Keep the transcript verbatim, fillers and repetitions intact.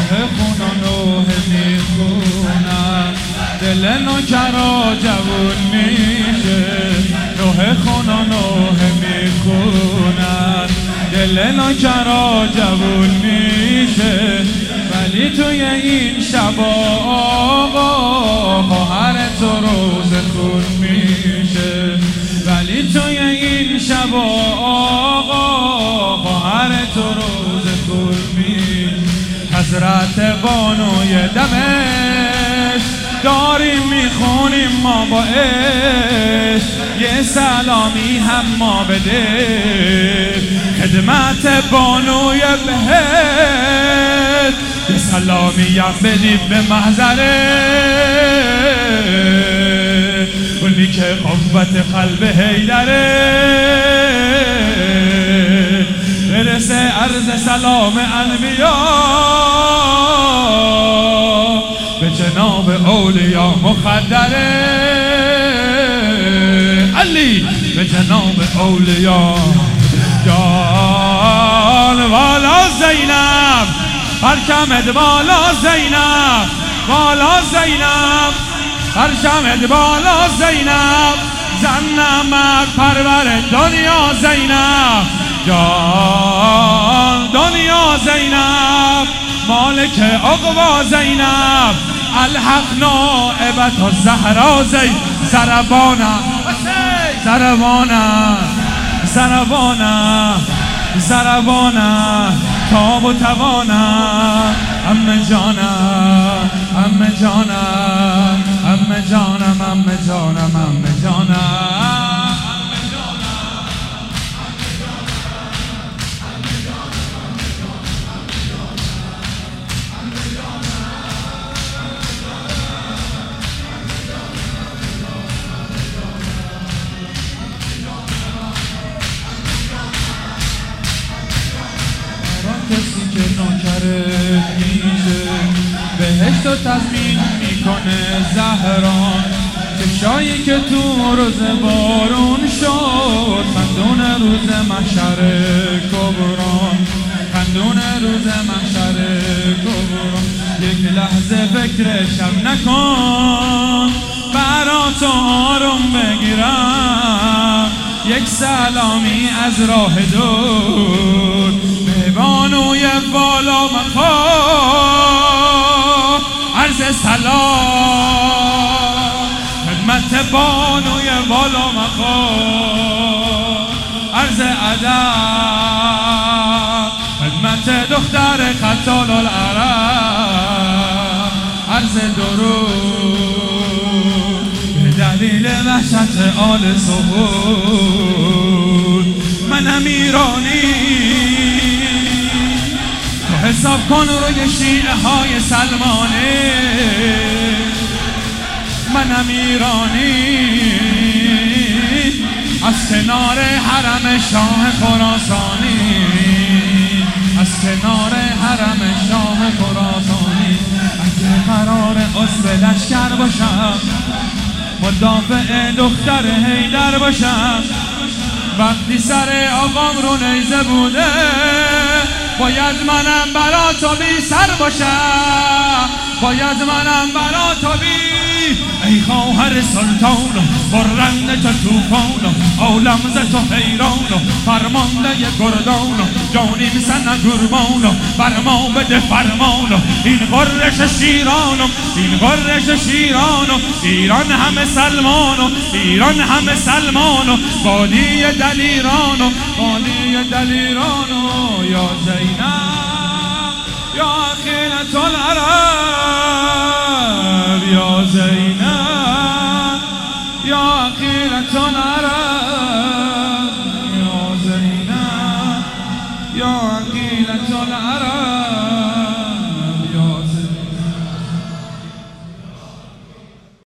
خونا نوح میخونن دل نوکرا جوون میشه نوح خونا نوح میخونن دل نوکرا جوون میشه ولی توی این شبا آقا خواهر تو روز خون میشه ولی توی این شبا آقا خواهر تو روز خون میشه حضرت بانوی دمشق داریم میخونیم ما با عشق یه سلامی هم ما بده خدمت بانوی بهشت یه سلامی هم بدید به محضره اونی که قوت قلب حیدره برسه عرض سلام انبیا به جناب اولیا مخدره علی به جناب اولیا جان والا زینب پرچمت بالا زینب بالا زینب پرچمت بالا زینب زن نمک پرور دنیا زینب جان دنیا زینب مالک عقبا زینب الحق نائبت الزهرا زی سربانا سربانا سربانا سربانا تاب و توانا ام جانا ام جانا ام جانم ام جانم ام جانم کسی که نوکرت میشه بهشت و تضمین میکنه زهران چشایی که تو روز بارون شد خندون روز محشر کبران خندون روز محشر کبران یک لحظه فکر شب نکن برا تو آروم بگیرم یک سلامی از راه دور به بانوی بالا مقام عرض سلام خدمت بانوی بالا مقام عرض ادب خدمت دختر قتال العرب عرض درود به دلیل وحشت آل سهول منم ایرانی تو حساب کن روی شیعه های سلمانه منم ایرانی از کنار حرم شاه خراسانی از کنار حرم شاه خراسانی اگه قرار عضو لشکر باشم مدافع دختر حیدر باشم وقتی سر آقام رو نیزه بوده باید منم برا تو بی سر باشم باید منم برا تو بی ای خواهر سلطان برند تو توفان عالم ز تو حیران فرمانده گردان جانیم سن قربان بر ما بده فرمان این قرش شیران این قرش شیران ایران همه سلمان ایران همه سلمان بادی دلیران بادی دلیران یا زینب یا خیلة العرب یا زینب یا خیلة العرب یا زینب یا